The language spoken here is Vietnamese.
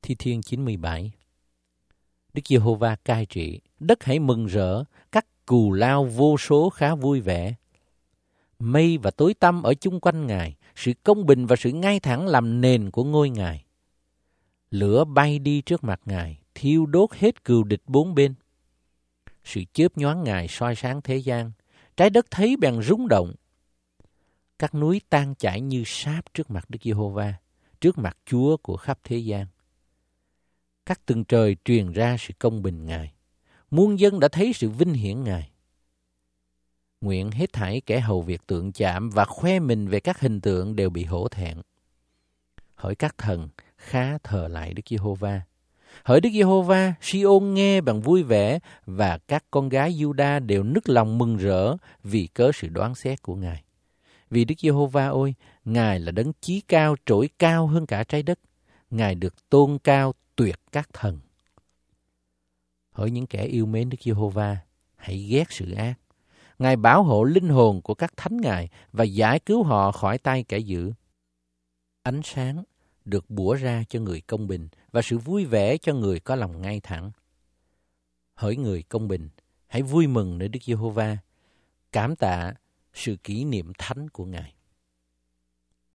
Thi Thiên 97. Đức Giê-hô-va cai trị, đất hãy mừng rỡ, các cù lao vô số khá vui vẻ. Mây và tối tăm ở chung quanh Ngài, sự công bình và sự ngay thẳng làm nền của ngôi Ngài. Lửa bay đi trước mặt Ngài, thiêu đốt hết cừu địch bốn bên. Sự chớp nhoáng Ngài soi sáng thế gian, trái đất thấy bèn rung động. Các núi tan chảy như sáp trước mặt Đức Giê-hô-va, trước mặt Chúa của khắp thế gian. Các tầng trời truyền ra sự công bình Ngài, muôn dân đã thấy sự vinh hiển Ngài. Nguyện hết thảy kẻ hầu việc tượng chạm và khoe mình về các hình tượng đều bị hổ thẹn. Hỡi các thần, khá thờ lại Đức Giê-hô-va. Hỡi Đức Giê-hô-va, Si-ôn nghe bằng vui vẻ, và các con gái Giu-đa đều nức lòng mừng rỡ vì cớ sự đoán xét của Ngài. Vì Đức Giê-hô-va ôi, Ngài là đấng chí cao, trỗi cao hơn cả trái đất. Ngài được tôn cao tuyệt các thần. Hỡi những kẻ yêu mến Đức Giê-hô-va, hãy ghét sự ác. Ngài bảo hộ linh hồn của các thánh Ngài và giải cứu họ khỏi tay kẻ dữ. Ánh sáng được bủa ra cho người công bình và sự vui vẻ cho người có lòng ngay thẳng. Hỡi người công bình, hãy vui mừng nơi Đức Giê-hô-va, cảm tạ sự kỷ niệm thánh của Ngài.